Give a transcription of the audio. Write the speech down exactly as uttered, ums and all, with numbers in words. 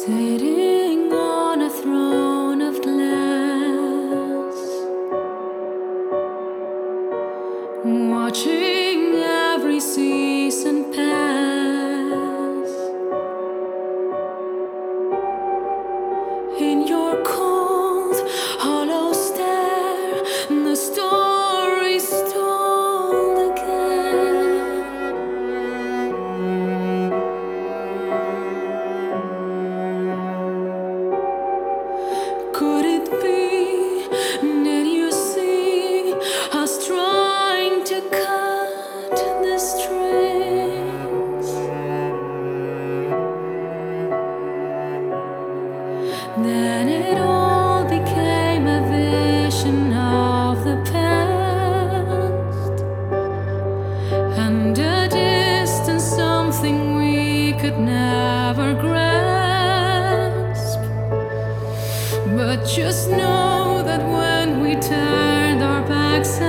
Sitting on a throne of glass, watching every season pass. In your cold, hollow stare, the story's told again. Could it be that you see us trying to cut the strings? Then it all became a vision of the past, and a distance, something we could never grasp. But just know that when we turned our backs